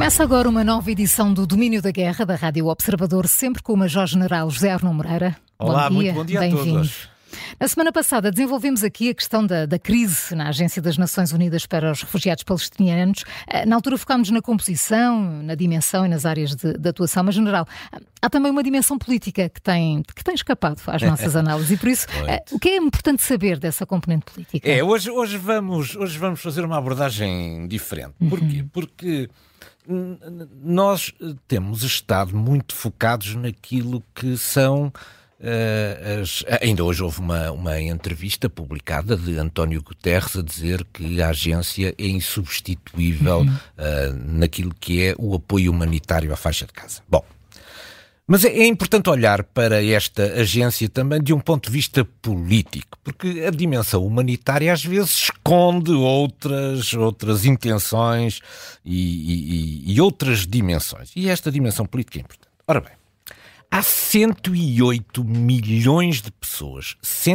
Começa agora uma nova edição do Domínio da Guerra da Rádio Observador, sempre com o Major-General José Arno Moreira. Olá, bom dia, muito bom dia a todos. Na semana passada desenvolvemos aqui a questão da crise na Agência das Nações Unidas para os Refugiados Palestinianos. Na altura focámos na composição, na dimensão e nas áreas de atuação, mas, General, há também uma dimensão política que tem escapado às nossas análises e, por isso, o que é importante saber dessa componente política? Hoje vamos fazer uma abordagem diferente. Porquê? Porque nós temos estado muito focados naquilo que são... ainda hoje houve uma entrevista publicada de António Guterres a dizer que a agência é insubstituível naquilo que é o apoio humanitário à faixa de Gaza. Bom, mas é importante olhar para esta agência também de um ponto de vista político, porque a dimensão humanitária às vezes esconde outras intenções e outras dimensões. E esta dimensão política é importante. Ora bem, há 108 milhões de pessoas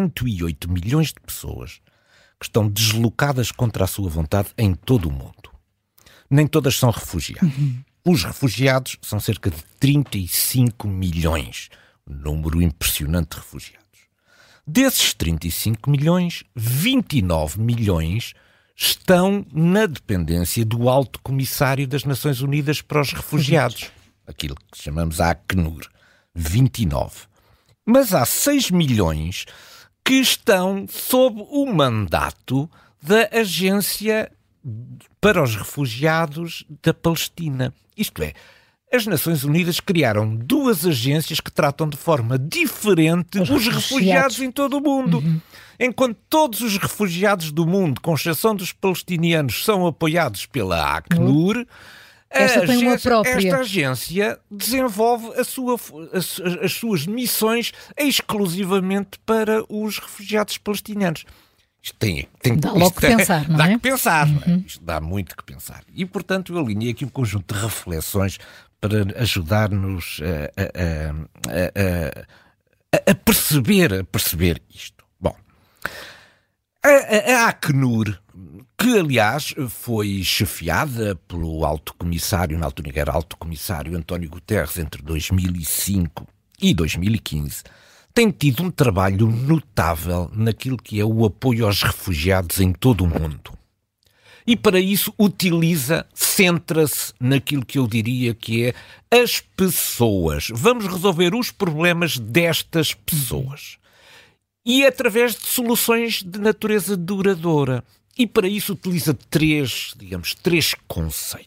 que estão deslocadas contra a sua vontade em todo o mundo. Nem todas são refugiados. Os refugiados são cerca de 35 milhões, um número impressionante de refugiados. Desses 35 milhões, 29 milhões estão na dependência do Alto Comissário das Nações Unidas para os Refugiados, aquilo que chamamos a Acnur. 29. Mas há 6 milhões que estão sob o mandato da Agência para os Refugiados da Palestina. Isto é, as Nações Unidas criaram duas agências que tratam de forma diferente os refugiados em todo o mundo. Enquanto todos os refugiados do mundo, com exceção dos palestinianos, são apoiados pela Acnur, esta agência desenvolve as suas missões exclusivamente para os refugiados palestinianos. Isto dá logo que pensar, não é? Dá que pensar, não é? Isto dá muito que pensar. E, portanto, eu alinhei aqui um conjunto de reflexões para ajudar-nos a perceber isto. Bom, a Acnur, que, aliás, foi chefiada pelo Alto Comissário, na altura era Alto Comissário António Guterres, entre 2005 e 2015, tem tido um trabalho notável naquilo que é o apoio aos refugiados em todo o mundo. E para isso centra-se naquilo que eu diria que é as pessoas. Vamos resolver os problemas destas pessoas. E através de soluções de natureza duradoura. E para isso utiliza três conceitos.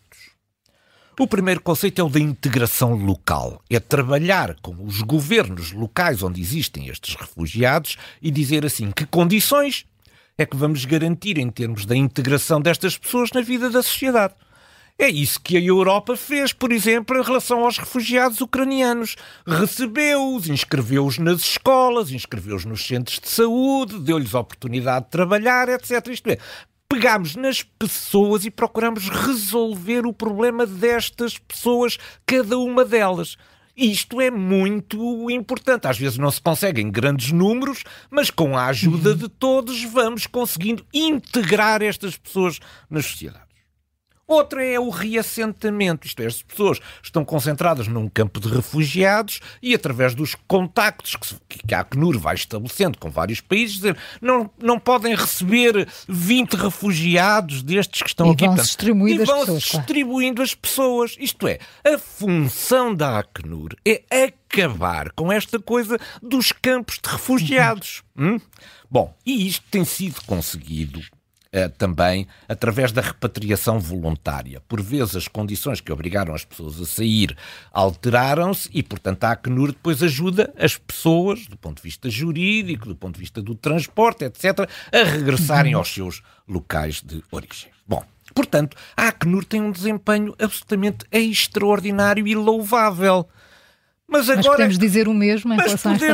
O primeiro conceito é o da integração local. É trabalhar com os governos locais onde existem estes refugiados e dizer assim, que condições é que vamos garantir em termos da integração destas pessoas na vida da sociedade. É isso que a Europa fez, por exemplo, em relação aos refugiados ucranianos. Recebeu-os, inscreveu-os nas escolas, inscreveu-os nos centros de saúde, deu-lhes a oportunidade de trabalhar, etc. Isto é, pegámos nas pessoas e procuramos resolver o problema destas pessoas, cada uma delas. Isto é muito importante. Às vezes não se consegue em grandes números, mas com a ajuda de todos vamos conseguindo integrar estas pessoas nas sociedades. Outra é o reassentamento, isto é, as pessoas estão concentradas num campo de refugiados e através dos contactos que a Acnur vai estabelecendo com vários países, dizer, não podem receber 20 refugiados destes que estão aqui. Vão-se distribuindo as pessoas. Isto é, a função da Acnur é acabar com esta coisa dos campos de refugiados. Bom, e isto tem sido conseguido também através da repatriação voluntária. Por vezes as condições que obrigaram as pessoas a sair alteraram-se e, portanto, a Acnur depois ajuda as pessoas, do ponto de vista jurídico, do ponto de vista do transporte, etc., a regressarem aos seus locais de origem. Bom, portanto, a Acnur tem um desempenho absolutamente extraordinário e louvável. Mas podemos dizer o mesmo em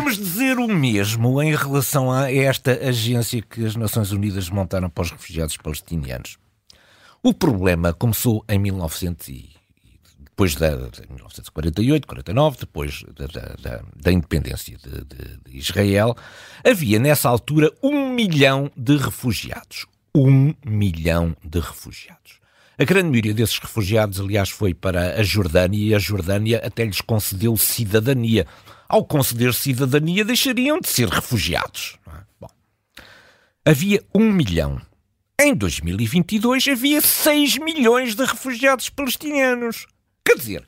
relação a esta agência que as Nações Unidas montaram para os refugiados palestinianos. O problema começou em 1948, 49, depois da independência de Israel. Havia nessa altura 1 milhão de refugiados. 1 milhão de refugiados. A grande maioria desses refugiados, aliás, foi para a Jordânia e a Jordânia até lhes concedeu cidadania. Ao conceder cidadania, deixariam de ser refugiados. Bom, havia 1 milhão. Em 2022 havia 6 milhões de refugiados palestinianos. Quer dizer,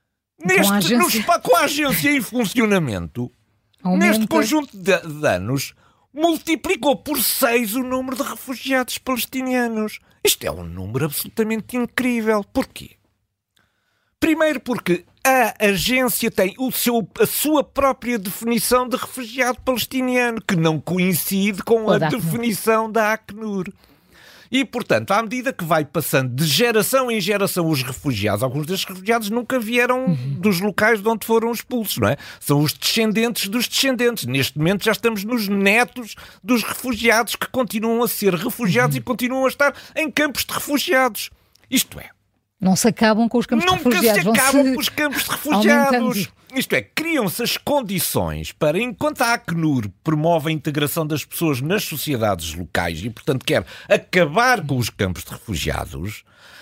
com a agência em funcionamento, neste conjunto de anos, multiplicou por 6 o número de refugiados palestinianos. Isto é um número absolutamente incrível. Porquê? Primeiro porque a agência tem a sua própria definição de refugiado palestiniano, que não coincide com a definição da Acnur. E, portanto, à medida que vai passando de geração em geração os refugiados, alguns destes refugiados nunca vieram dos locais de onde foram expulsos, não é? São os descendentes dos descendentes. Neste momento já estamos nos netos dos refugiados que continuam a ser refugiados e continuam a estar em campos de refugiados. Isto é, não se acabam com os campos de refugiados. Nunca se acabam com os campos de refugiados. Isto é, criam-se as condições para, enquanto a Acnur promove a integração das pessoas nas sociedades locais e, portanto, quer acabar com os campos de refugiados,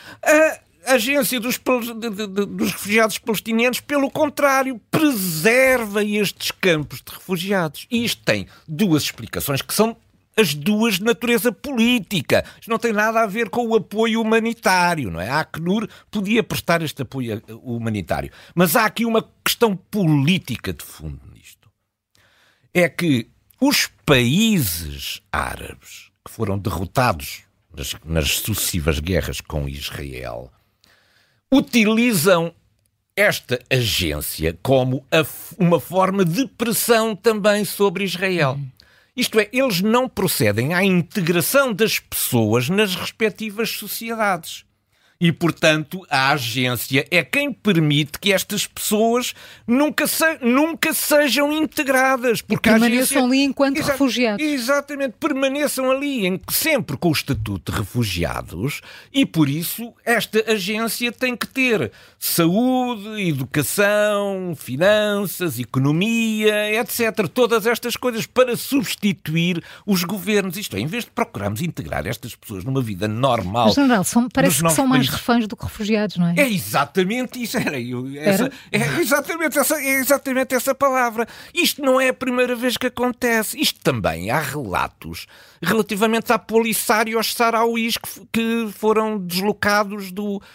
a agência dos refugiados palestinianos, pelo contrário, preserva estes campos de refugiados. E isto tem 2 explicações que são as 2 de natureza política. Isto não tem nada a ver com o apoio humanitário, não é? A Acnur podia prestar este apoio humanitário. Mas há aqui uma questão política de fundo nisto. É que os países árabes que foram derrotados nas sucessivas guerras com Israel utilizam esta agência como uma forma de pressão também sobre Israel. Isto é, eles não procedem à integração das pessoas nas respectivas sociedades. E, portanto, a agência é quem permite que estas pessoas nunca sejam integradas. Porque permaneçam ali enquanto refugiados. Exatamente, permaneçam ali sempre com o estatuto de refugiados e, por isso, esta agência tem que ter saúde, educação, finanças, economia, etc. Todas estas coisas para substituir os governos. Isto é, em vez de procurarmos integrar estas pessoas numa vida normal... Mas, General, parece que são mais reféns do que refugiados, não é? É exatamente isso. É exatamente essa palavra. Isto não é a primeira vez que acontece. Isto também há relatos relativamente a Polisários sarauís que foram deslocados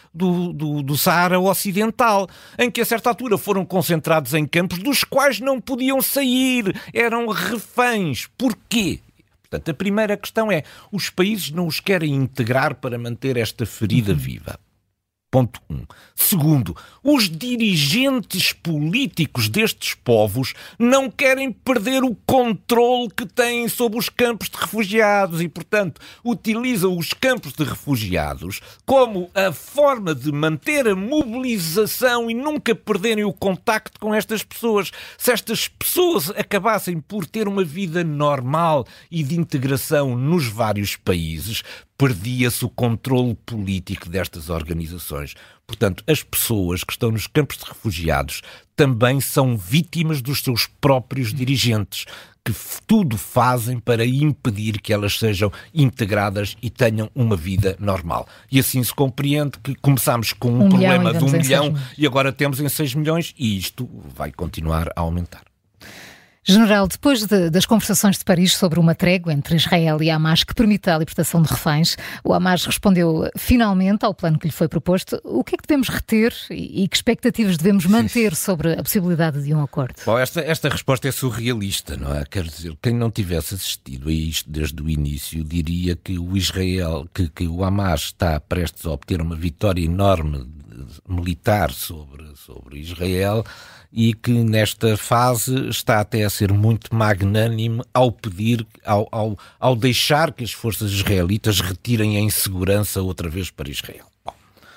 do Saara Ocidental, em que a certa altura foram concentrados em campos dos quais não podiam sair. Eram reféns. Porquê? Portanto, a primeira questão é: os países não os querem integrar para manter esta ferida viva. Ponto 1. Segundo, os dirigentes políticos destes povos não querem perder o controle que têm sobre os campos de refugiados e, portanto, utilizam os campos de refugiados como a forma de manter a mobilização e nunca perderem o contacto com estas pessoas. Se estas pessoas acabassem por ter uma vida normal e de integração nos vários países, perdia-se o controle político destas organizações. Portanto, as pessoas que estão nos campos de refugiados também são vítimas dos seus próprios dirigentes, que tudo fazem para impedir que elas sejam integradas e tenham uma vida normal. E assim se compreende que começámos com um problema de 1 milhão e agora temos em 6 milhões e isto vai continuar a aumentar. General, depois das conversações de Paris sobre uma trégua entre Israel e Hamas que permita a libertação de reféns, o Hamas respondeu finalmente ao plano que lhe foi proposto. O que é que devemos reter e que expectativas devemos manter sobre a possibilidade de um acordo? Bom, esta resposta é surrealista, não é? Quer dizer, quem não tivesse assistido a isto desde o início diria que que o Hamas está prestes a obter uma vitória enorme militar sobre Israel e que nesta fase está até a ser muito magnânime ao pedir, ao deixar que as forças israelitas retirem em segurança outra vez para Israel. Bom,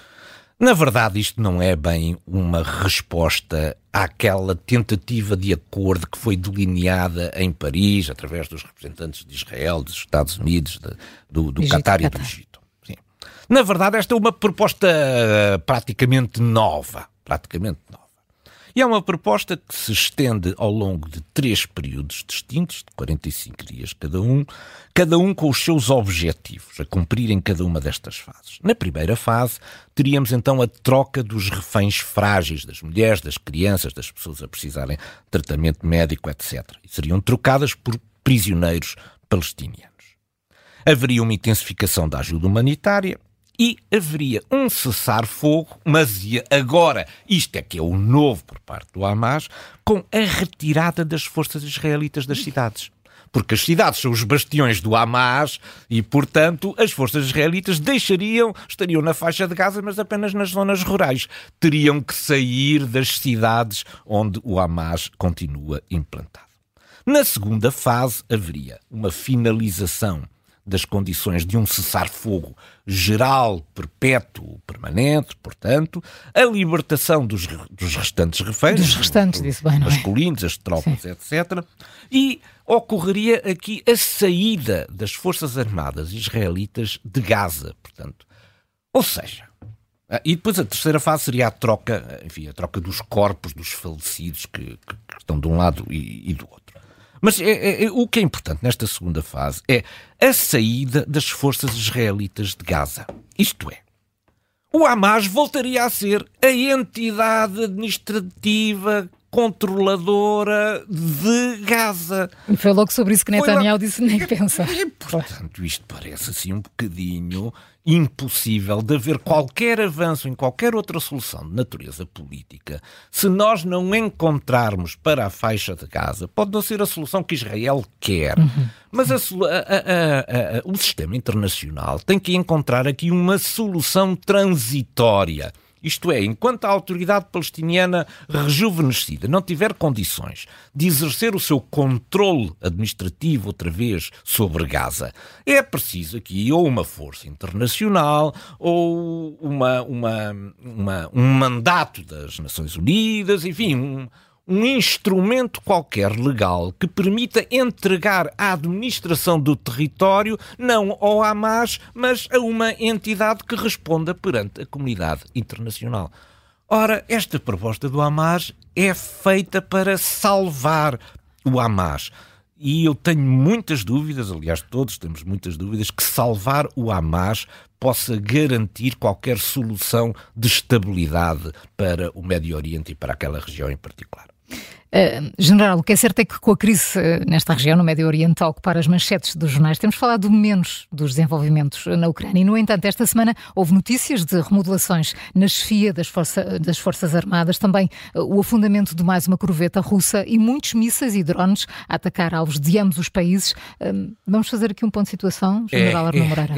na verdade isto não é bem uma resposta àquela tentativa de acordo que foi delineada em Paris através dos representantes de Israel, dos Estados Unidos, do Qatar e do Egito. Sim. Na verdade esta é uma proposta praticamente nova. E é uma proposta que se estende ao longo de 3 períodos distintos, de 45 dias cada um com os seus objetivos a cumprir em cada uma destas fases. Na primeira fase, teríamos então a troca dos reféns frágeis, das mulheres, das crianças, das pessoas a precisarem de tratamento médico, etc. E seriam trocadas por prisioneiros palestinianos. Haveria uma intensificação da ajuda humanitária e haveria um cessar-fogo, mas agora, isto é que é o novo por parte do Hamas, com a retirada das forças israelitas das cidades. Porque as cidades são os bastiões do Hamas e, portanto, as forças israelitas estariam na faixa de Gaza, mas apenas nas zonas rurais. Teriam que sair das cidades onde o Hamas continua implantado. Na segunda fase, haveria uma finalização das condições de um cessar-fogo geral, perpétuo, permanente, portanto, a libertação dos restantes reféns, dos restantes, disse bem, não é? Masculinos, as tropas, etc. E ocorreria aqui a saída das Forças Armadas israelitas de Gaza, portanto. Ou seja, e depois a terceira fase seria a troca dos corpos dos falecidos que estão de um lado e do outro. Mas o que é importante nesta segunda fase é a saída das forças israelitas de Gaza. Isto é, o Hamas voltaria a ser a entidade administrativa controladora de Gaza. E foi logo sobre isso que Netanyahu disse nem pensar. Portanto, isto parece assim um bocadinho impossível de haver qualquer avanço em qualquer outra solução de natureza política se nós não encontrarmos para a faixa de Gaza. Pode não ser a solução que Israel quer, mas o sistema internacional tem que encontrar aqui uma solução transitória. Isto é, enquanto a autoridade palestiniana rejuvenescida não tiver condições de exercer o seu controle administrativo outra vez sobre Gaza, é preciso aqui ou uma força internacional ou um mandato das Nações Unidas, enfim, um instrumento qualquer legal que permita entregar a administração do território não ao Hamas, mas a uma entidade que responda perante a comunidade internacional. Ora, esta proposta do Hamas é feita para salvar o Hamas. E eu tenho muitas dúvidas, aliás, todos temos muitas dúvidas, que salvar o Hamas possa garantir qualquer solução de estabilidade para o Médio Oriente e para aquela região em particular. General, o que é certo é que com a crise nesta região, no Médio Oriente, a ocupar as manchetes dos jornais, temos falado menos dos desenvolvimentos na Ucrânia. E, no entanto, esta semana houve notícias de remodelações na chefia das Forças Armadas, também o afundamento de mais uma corveta russa e muitos mísseis e drones a atacar alvos de ambos os países. Vamos fazer aqui um ponto de situação, General Arnaud Moreira?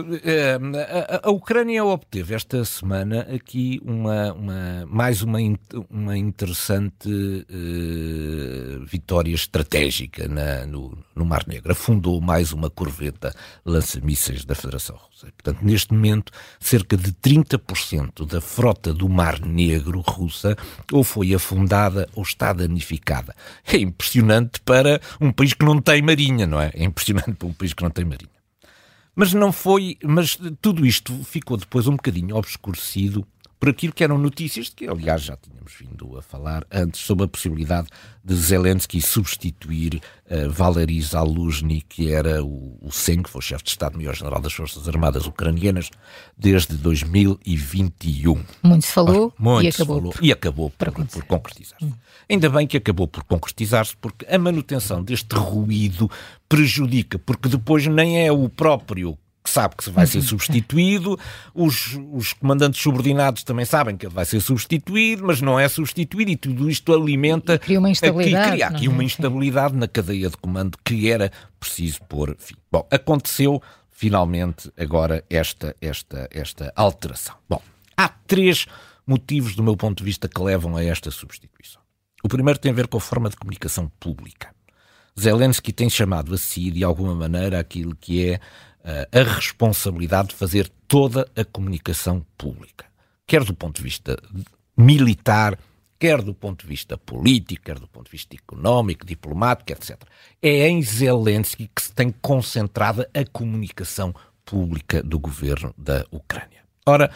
A Ucrânia obteve esta semana aqui mais uma interessante vitória estratégica no Mar Negro. Afundou mais uma corveta lança-mísseis da Federação Russa. Portanto, neste momento, cerca de 30% da frota do Mar Negro russa ou foi afundada ou está danificada. É impressionante para um país que não tem marinha, não é? É impressionante para um país que não tem marinha. Mas tudo isto ficou depois um bocadinho obscurecido por aquilo que eram notícias, que aliás já tínhamos vindo a falar antes, sobre a possibilidade de Zelensky substituir Valery Zaluzhny, que era o SEN, que foi o chefe de Estado-Maior-General das Forças Armadas Ucranianas, desde 2021. Muito se falou e acabou por concretizar-se. Ainda bem que acabou por concretizar-se, porque a manutenção deste ruído prejudica, porque depois nem é o próprio que sabe que vai ser substituído, os comandantes subordinados também sabem que ele vai ser substituído, mas não é substituído e tudo isto alimenta... Cria uma instabilidade. Cria aqui uma instabilidade na cadeia de comando que era preciso pôr fim. Bom, aconteceu finalmente agora esta alteração. Bom, há 3 motivos do meu ponto de vista que levam a esta substituição. O primeiro tem a ver com a forma de comunicação pública. Zelensky tem chamado a si, de alguma maneira, aquilo que é a responsabilidade de fazer toda a comunicação pública, quer do ponto de vista militar, quer do ponto de vista político, quer do ponto de vista económico, diplomático, etc. É em Zelensky que se tem concentrada a comunicação pública do governo da Ucrânia. Ora,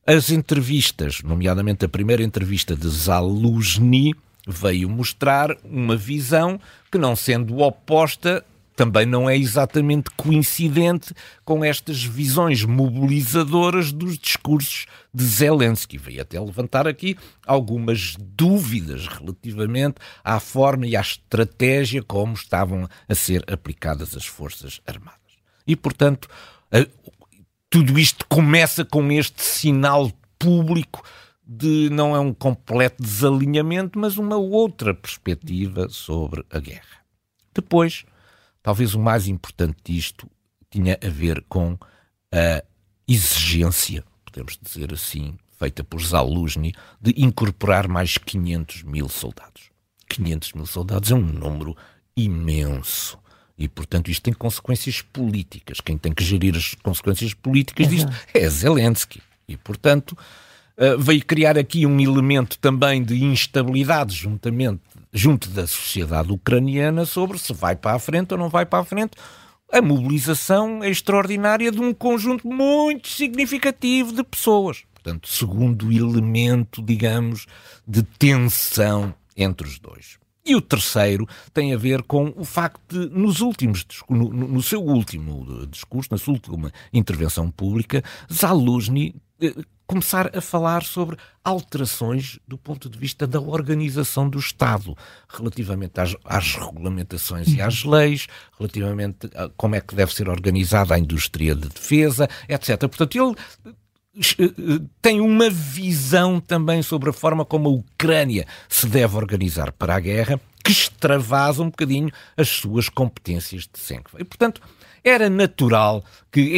As entrevistas, nomeadamente a primeira entrevista de Zaluzny, veio mostrar uma visão que, não sendo oposta, também não é exatamente coincidente com estas visões mobilizadoras dos discursos de Zelensky. Veio até levantar aqui algumas dúvidas relativamente à forma e à estratégia como estavam a ser aplicadas as Forças Armadas. E, portanto, tudo isto começa com este sinal público de não é um completo desalinhamento, mas uma outra perspectiva sobre a guerra. Depois, talvez o mais importante disto tinha a ver com a exigência, podemos dizer assim, feita por Zaluzny, de incorporar mais 500 mil soldados. 500 mil soldados é um número imenso. E, portanto, isto tem consequências políticas. Quem tem que gerir as consequências políticas disto é Zelensky. E, portanto, veio criar aqui um elemento também de instabilidade junto da sociedade ucraniana sobre se vai para a frente ou não vai para a frente. A mobilização extraordinária de um conjunto muito significativo de pessoas. Portanto, segundo elemento, digamos, de tensão entre os dois. E o terceiro tem a ver com o facto de, no seu último discurso, na sua última intervenção pública, Zaluzny começar a falar sobre alterações do ponto de vista da organização do Estado, relativamente às regulamentações e às leis, relativamente a como é que deve ser organizada a indústria de defesa, etc. Portanto, ele tem uma visão também sobre a forma como a Ucrânia se deve organizar para a guerra, que extravasa um bocadinho as suas competências de sempre. E, portanto, era natural que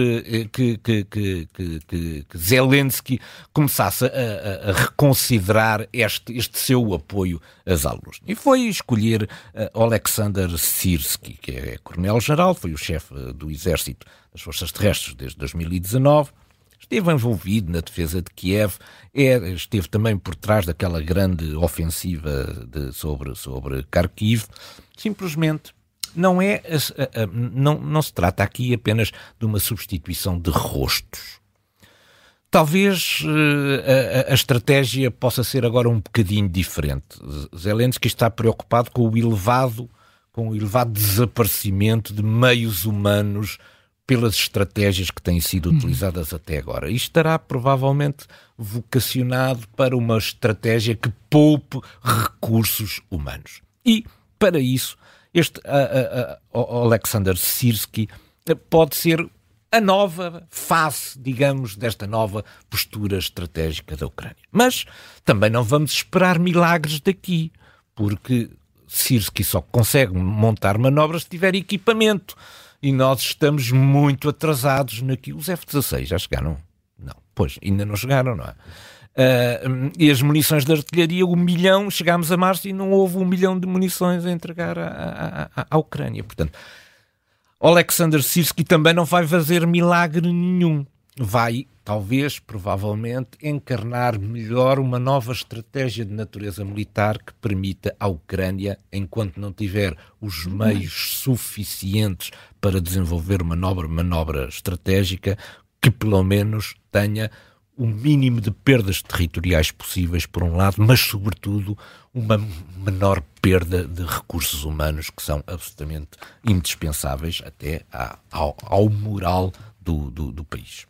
que Zelensky começasse a reconsiderar este seu apoio a Zaluzny. E foi escolher Oleksandr Syrskyi, que é coronel-general, foi o chefe do exército das forças terrestres desde 2019, esteve envolvido na defesa de Kiev, esteve também por trás daquela grande ofensiva sobre Kharkiv. Simplesmente não se trata aqui apenas de uma substituição de rostos. Talvez a estratégia possa ser agora um bocadinho diferente. Zelensky está preocupado com o elevado desaparecimento de meios humanos pelas estratégias que têm sido utilizadas até agora. Isto estará provavelmente vocacionado para uma estratégia que poupe recursos humanos. E, para isso, este Oleksandr Syrskyi pode ser a nova face, digamos, desta nova postura estratégica da Ucrânia. Mas também não vamos esperar milagres daqui, porque Syrskyi só consegue montar manobras se tiver equipamento. E nós estamos muito atrasados naquilo. Os F-16 já chegaram? Não. Pois, ainda não chegaram, não é? E as munições de artilharia, 1 milhão, chegámos a março e não houve 1 milhão de munições a entregar à Ucrânia. Portanto, Oleksandr Syrskyi também não vai fazer milagre nenhum. Vai, talvez, provavelmente, encarnar melhor uma nova estratégia de natureza militar que permita à Ucrânia, enquanto não tiver os meios suficientes para desenvolver uma manobra estratégica, que pelo menos tenha o mínimo de perdas territoriais possíveis, por um lado, mas, sobretudo, uma menor perda de recursos humanos que são absolutamente indispensáveis até ao moral do país.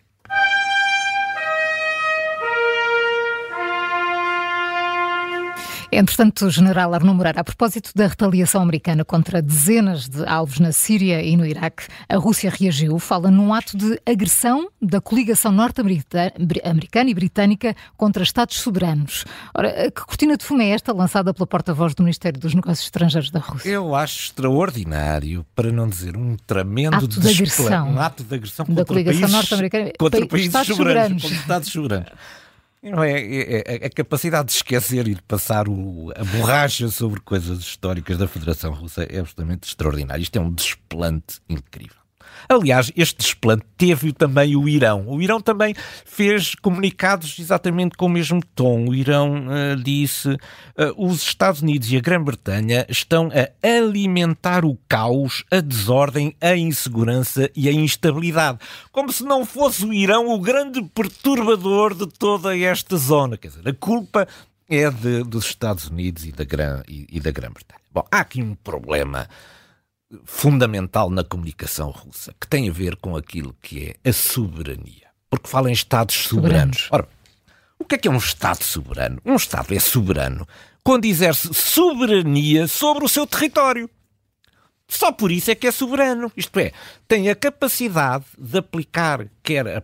Entretanto, o general Arnaud Moreira, a propósito da retaliação americana contra dezenas de alvos na Síria e no Iraque, a Rússia reagiu, fala num ato de agressão da coligação norte-americana e britânica contra Estados soberanos. Ora, que cortina de fumo é esta lançada pela porta-voz do Ministério dos Negócios Estrangeiros da Rússia? Eu acho extraordinário, para não dizer um tremendo ato de agressão. Um ato de agressão da coligação norte-americana contra países Estados soberanos. Contra Estados soberanos. Não é a capacidade de esquecer e de passar a borracha sobre coisas históricas da Federação Russa é absolutamente extraordinária. Isto é um desplante incrível. Aliás, este desplante teve também o Irão. O Irão também fez comunicados exatamente com o mesmo tom. O Irão disse: os Estados Unidos e a Grã-Bretanha estão a alimentar o caos, a desordem, a insegurança e a instabilidade. Como se não fosse o Irão o grande perturbador de toda esta zona. Quer dizer, a culpa é dos Estados Unidos e da Grã-Bretanha. Bom, há aqui um problema fundamental na comunicação russa, que tem a ver com aquilo que é a soberania. Porque fala em Estados soberanos. Ora, o que é um Estado soberano? Um Estado é soberano quando exerce soberania sobre o seu território. Só por isso é que é soberano. Isto é, tem a capacidade de aplicar quer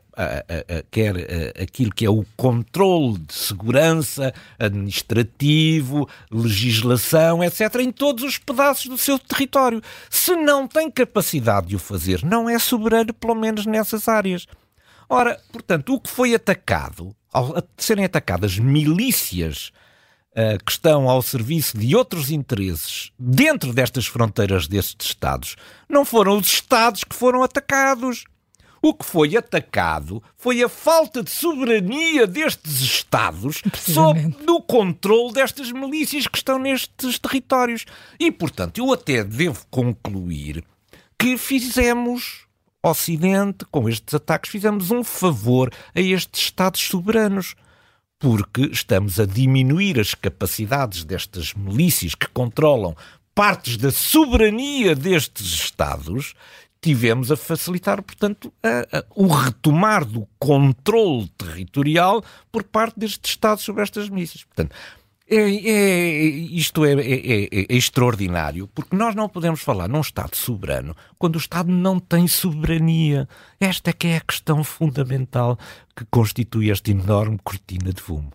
aquilo que é o controle de segurança, administrativo, legislação, etc., em todos os pedaços do seu território. Se não tem capacidade de o fazer, não é soberano, pelo menos nessas áreas. Ora, portanto, o que foi atacado, ao serem atacadas milícias que estão ao serviço de outros interesses dentro destas fronteiras destes Estados, não foram os Estados que foram atacados. O que foi atacado foi a falta de soberania destes Estados no controle destas milícias que estão nestes territórios. E, portanto, eu até devo concluir que Ocidente, com estes ataques, fizemos um favor a estes Estados soberanos, porque estamos a diminuir as capacidades destas milícias que controlam partes da soberania destes Estados. Tivemos a facilitar, portanto, o retomar do controle territorial por parte destes Estados sobre estas milícias. Portanto, isto é extraordinário, porque nós não podemos falar num Estado soberano quando o Estado não tem soberania. Esta é que é a questão fundamental que constitui esta enorme cortina de fumo.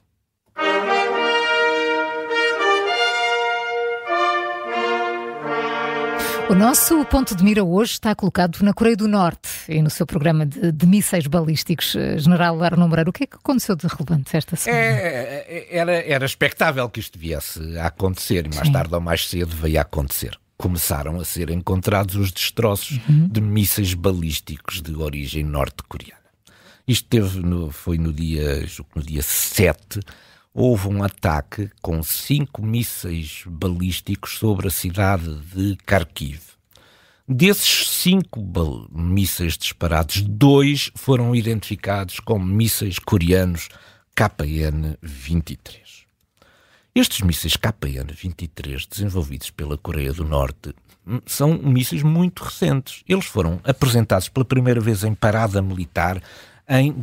O nosso ponto de mira hoje está colocado na Coreia do Norte e no seu programa de mísseis balísticos. General Arno Moreira, o que é que aconteceu de relevante esta semana? Era expectável que isto viesse a acontecer e mais tarde ou mais cedo veio a acontecer. Começaram a ser encontrados os destroços de mísseis balísticos de origem norte-coreana. Isto foi no dia 7, houve um ataque com 5 mísseis balísticos sobre a cidade de Kharkiv. Desses 5 mísseis disparados, 2 foram identificados como mísseis coreanos KN-23. Estes mísseis KN-23, desenvolvidos pela Coreia do Norte, são mísseis muito recentes. Eles foram apresentados pela primeira vez em parada militar em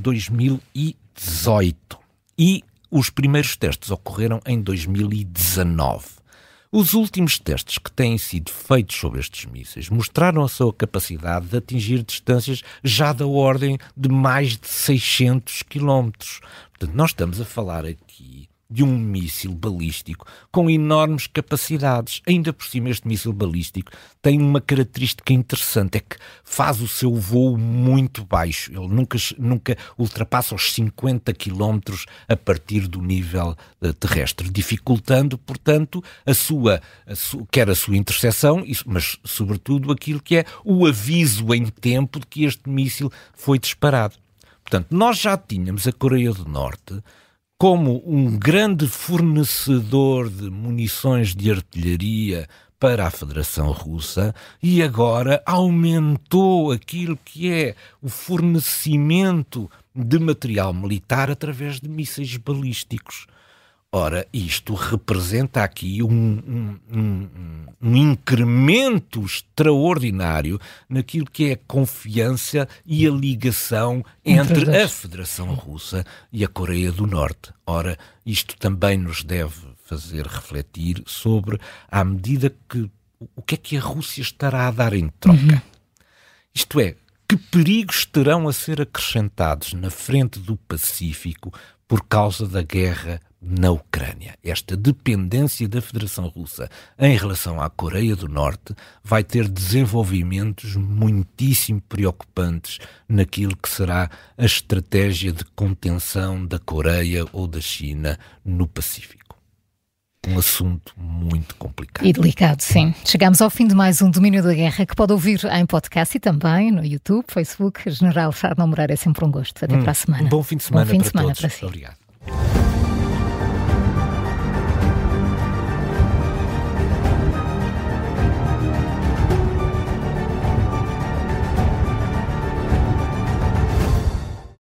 2018 e os primeiros testes ocorreram em 2019. Os últimos testes que têm sido feitos sobre estes mísseis mostraram a sua capacidade de atingir distâncias já da ordem de mais de 600 km. Portanto, nós estamos a falar aqui de um míssil balístico com enormes capacidades. Ainda por cima, este míssil balístico tem uma característica interessante, é que faz o seu voo muito baixo. Ele nunca ultrapassa os 50 km a partir do nível terrestre, dificultando, portanto, quer a sua interseção, mas sobretudo aquilo que é o aviso em tempo de que este míssil foi disparado. Portanto, nós já tínhamos a Coreia do Norte como um grande fornecedor de munições de artilharia para a Federação Russa e agora aumentou aquilo que é o fornecimento de material militar através de mísseis balísticos. Ora, isto representa aqui um incremento extraordinário naquilo que é a confiança e a ligação entre a Federação Russa e a Coreia do Norte. Ora, isto também nos deve fazer refletir sobre, à medida que, o que é que a Rússia estará a dar em troca. Isto é, que perigos terão a ser acrescentados na frente do Pacífico por causa da guerra na Ucrânia. Esta dependência da Federação Russa em relação à Coreia do Norte vai ter desenvolvimentos muitíssimo preocupantes naquilo que será a estratégia de contenção da Coreia ou da China no Pacífico. um assunto muito complicado. E delicado, sim. Chegamos ao fim de mais um Domínio da Guerra, que pode ouvir em podcast e também no YouTube, Facebook. General Fernão Moreira, é sempre um gosto. Até para a semana. Um bom fim de semana, bom fim de para semana todos. para si. Obrigado.